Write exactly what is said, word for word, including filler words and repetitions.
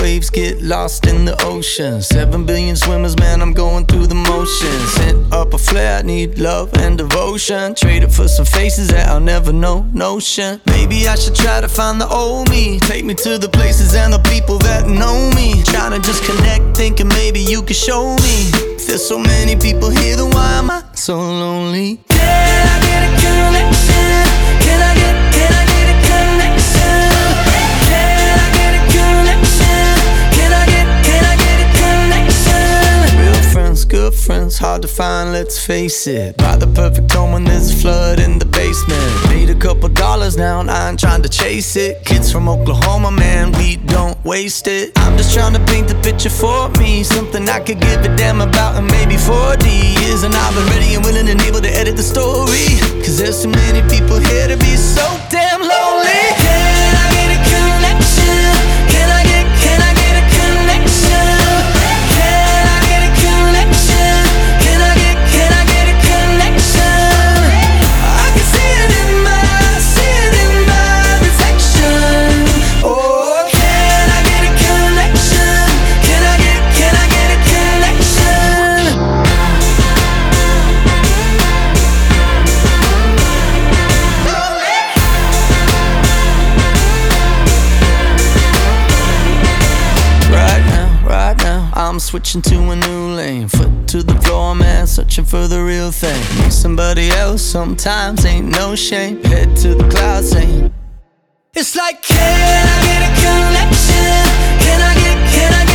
waves get lost in the ocean. Seven billion swimmers, man, I'm going through the motions. Sent up a flare, need love and devotion. Traded for some faces that I'll never know, notion. Maybe I should try to find the old me. Take me to the places and the people that know me. Trying to just connect, thinking maybe you could show me. If there's so many people here, then why am I so lonely? Can I get a connection? Can I get, can I get a connection? Can I get a connection? Can I get, can I get a connection? Real friends, good friends, hard to find, let's face it. Buy the perfect home when there's a flood in the basement. Made a couple dollars now and I ain't trying to chase it. Kids from Oklahoma, man, we don't waste it. I'm just trying to paint the picture for me, something I could give a damn about in maybe forty years. And I've been ready and willing and able to edit the story, cause there's too many people here to be so damn lonely. Can I get a connection? Can I get, can I get a connection? Can I get a connection? Can I get, can I get a connection? I can see it in my, see it in my reflection. Oh, can I get a connection? Can I get, can I get a connection? Right now, right now, I'm switching to a new lane. Foot to the floor, man, searching for the real thing. Need somebody else, sometimes ain't no shame. Head to the clouds, saying it's like, can I get a connection? Can I get, can I get